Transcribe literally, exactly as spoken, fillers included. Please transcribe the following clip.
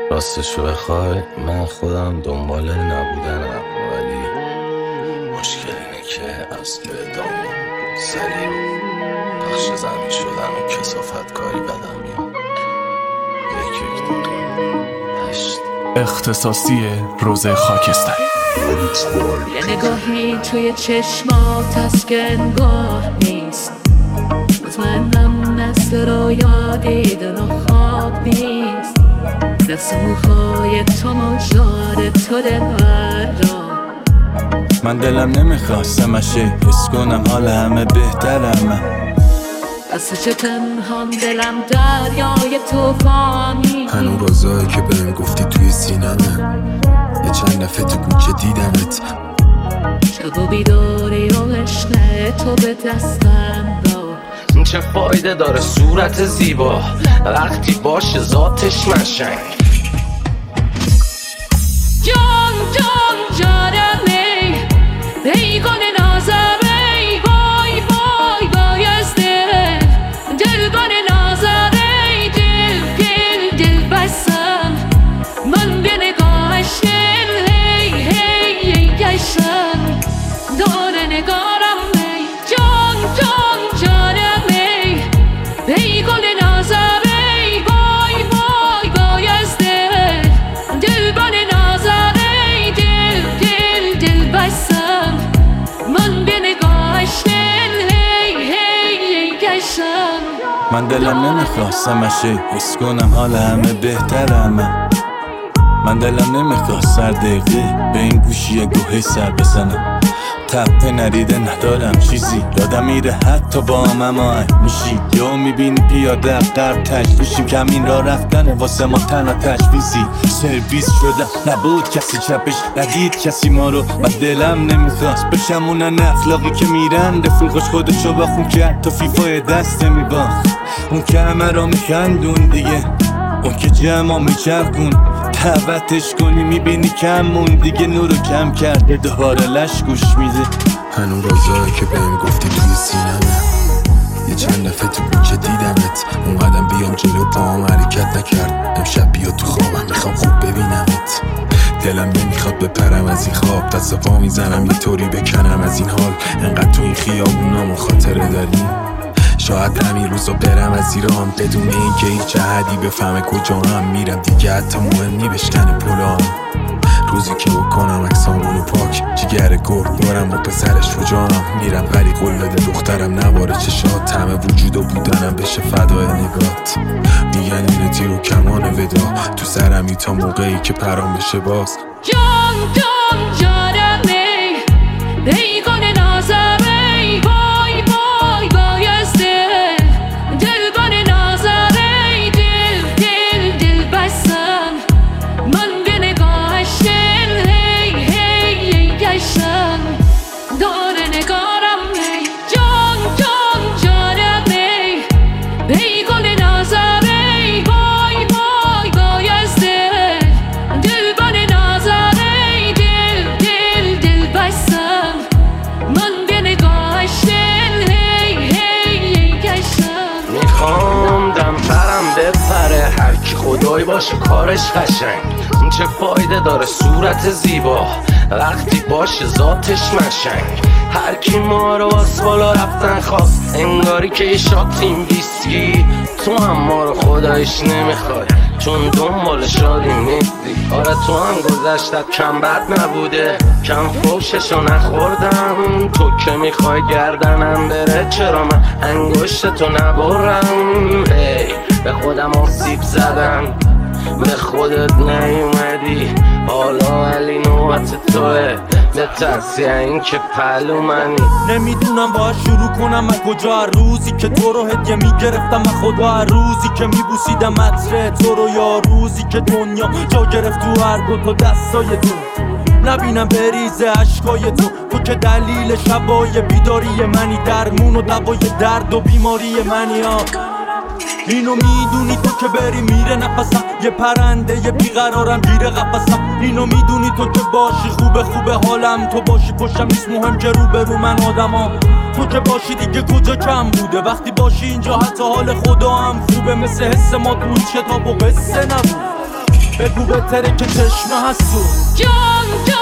راستشو بخوای من خودم دنبال نبودنم، ولی مشکل اینه که از توی دامون سلیب بخش زمین شدن و کسافت کاری بدم میاد. یک یک دو هشت اختصاصی روزه خاکستر. یه نگاهی توی چشمات از که انگار نیست، مطمئنم نسل رو یادیدن و خواب نیست. دست موهای تو مجار تو دلبرا، من دلم نمیخواستم اشه حس کنم حال همه بهترم. از چه تنهام دلم دریای توفانی. هنو رازایی که بهم گفتی توی سینمه، یه چند دفعه تو کوچه دیدمت. شب و بیداری و عشق تو به دستم دار. چه فایده داره صورت زیبا وقتی باشه ذاتش مشنگ. جان جان جانمی بیگانه نازمی، وای وای وای از دل دلبان نازمی. دل دل دل بسم من به نگاهش دل هی هی هی گشتم داره نگارم می. جان جان جانمی بیگانه نازمی، وای وای وای از دل دلبان نازمی. دل دل دل بسم من به نگاهش دل هی هی هی گشتم. من دلم نمیخواستم اشه حس کنم حال همه بهترم. من دلم نمیخواست سر دقیقه به این گوشی گوهی سر بزنم. تپه نریده ندارم چیزی یادم میره حتی با هم اما میشی یا میبینی پیاده قرب تشویشیم کمین را رفتن واسه ما تنها تشویزی. سرویس شده نبود کسی چپش ندید کسی ما رو و دلم نمیخواست بشم اونن اخلاقی که میرن رفیقش خودشو با خون کرد تا فیفای دست میباخت. اون که همه را میخندون دیگه، اون که جمع میچرخون دعوتش کنی میبینی کمون دیگه نورو کم کرده دوباره لش گوش میده. هنو رازایی که بهم گفتی توی سینمه، یه چند دفعه تو کوچه دیدمت. اومدم بیام جلو پاهم حرکت نکرد. امشب بیا تو خوابم میخوام خوب ببینمت. دلم نمیخواد بپرم از این خواب، دست پا میزنم یه طوری بکنم از این حال. انقدر تو این خیابونا مخاطره داریم، شاید همین روزا برم از ایران بدون اینکه هیچ جهدی بفهمه کجا هم میرم. دیگه حتی مهم نی بشکنه پولام، روزی که بکنم اکسامونو پاک. جگر گرد دارم و پسرش شجاعم، میرم ولی قول داده دخترم نباره چشات. همه وجود و بودنم بشه فدای نگات. میگن اینه تیر و کمان ودا تو سرمی تا موقعی که پرام بشه باز. جان جان جانمی بیگانه نازمی، وای وای وای از دل دلبان نازمی. دل دل دل بسم من به نگاهش دل هی هی هی گشتم داره نگارم می. جان جان جانمی بیگانه نازمی، وای وای وای از دل دلبان نازمی. دل دل دل بسم من به نگاهش دل هی هی هی گشتم. میخوام دم پرم بپره هر کی خدای باشه کارش قشنگ. چه فایده داره صورت زیبا وقتی باشه ذاتش مشنگ. هر کی ما رو از بالا رفتن خواست، انگاری که یه شاتیم ویسکی. تو هم ما رو خدایش نمیخوای چون دنبال شادی نیستی. آره تو هم گذشتت کم بد نبوده، کم فوششو نخوردم. تو که میخوای گردنم بره چرا من انگشتتو نبرم. ای به خودم آسیب زدم به خودت نیومدی، حالا علی نوبت توه بترسی این که پلو منی. نمیدونم باید شروع کنم از کجا، روزی که تو رو هدیه میگرفتم از خدا، روزی که میبوسیدم عطر تو رو، یا روزی که دنیا جا گرفت تو هر دو تا دستای تو. نبینم بریزه عشقای تو، تو که دلیل شبای بیداری منی، درمون و دوای درد و بیماری منی. ها اینو میدونی تو که بری میره نفسم، یه پرنده یه بیقرارم گیره قفسم. اینو میدونی تو که باشی خوبه خوبه حالم، تو باشی پشتم نیست مهم که رو به رو من آدمام. تو که باشی دیگه کجا کم بوده، وقتی باشی اینجا حتی حال خدا هم خوبه. مثل حس ما تو این کتاب و قصه نبود. بگو بهتره که چشم هست تو جان جان